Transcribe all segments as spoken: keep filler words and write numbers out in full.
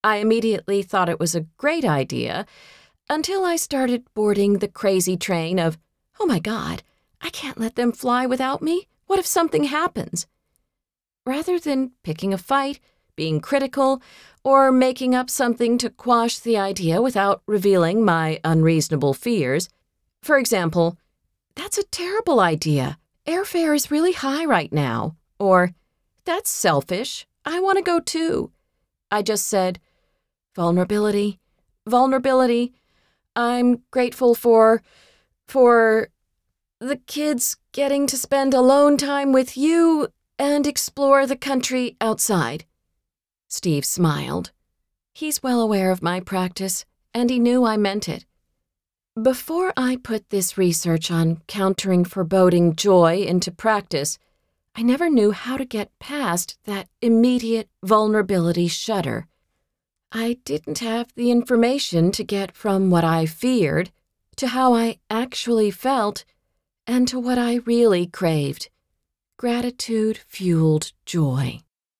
I immediately thought it was a great idea until I started boarding the crazy train of, oh my God, I can't let them fly without me. What if something happens? Rather than picking a fight, being critical, or making up something to quash the idea without revealing my unreasonable fears, for example, that's a terrible idea. Airfare is really high right now. Or, that's selfish. I want to go too. I just said, vulnerability, vulnerability. I'm grateful for, for the kids getting to spend alone time with you and explore the country outside. Steve smiled. He's well aware of my practice, and he knew I meant it. Before I put this research on countering foreboding joy into practice, I never knew how to get past that immediate vulnerability shudder. I didn't have the information to get from what I feared to how I actually felt and to what I really craved. Gratitude-fueled joy.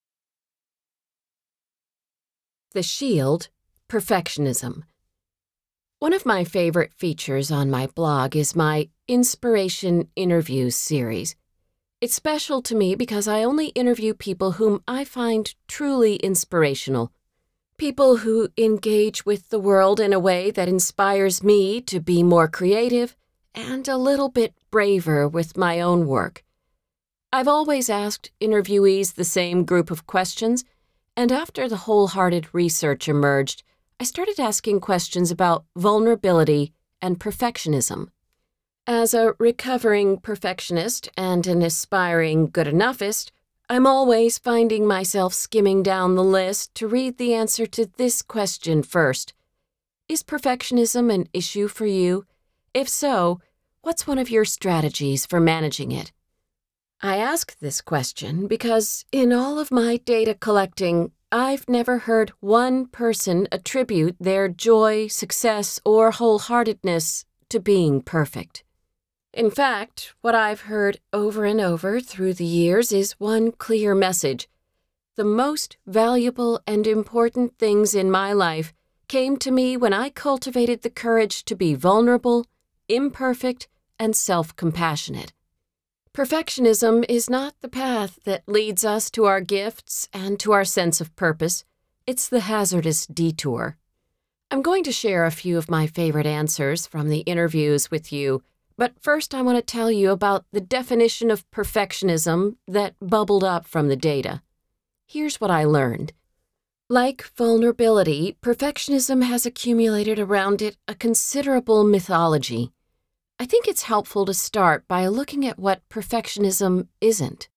The Shield, Perfectionism. One of my favorite features on my blog is my Inspiration Interviews series. It's special to me because I only interview people whom I find truly inspirational. People who engage with the world in a way that inspires me to be more creative and a little bit braver with my own work. I've always asked interviewees the same group of questions, and after the wholehearted research emerged, I started asking questions about vulnerability and perfectionism. As a recovering perfectionist and an aspiring good-enoughist, I'm always finding myself skimming down the list to read the answer to this question first. Is perfectionism an issue for you? If so, what's one of your strategies for managing it? I ask this question because in all of my data collecting, I've never heard one person attribute their joy, success, or wholeheartedness to being perfect. In fact, what I've heard over and over through the years is one clear message. The most valuable and important things in my life came to me when I cultivated the courage to be vulnerable, imperfect, and self-compassionate. Perfectionism is not the path that leads us to our gifts and to our sense of purpose. It's the hazardous detour. I'm going to share a few of my favorite answers from the interviews with you, but first I want to tell you about the definition of perfectionism that bubbled up from the data. Here's what I learned. Like vulnerability, perfectionism has accumulated around it a considerable mythology. I think it's helpful to start by looking at what perfectionism isn't.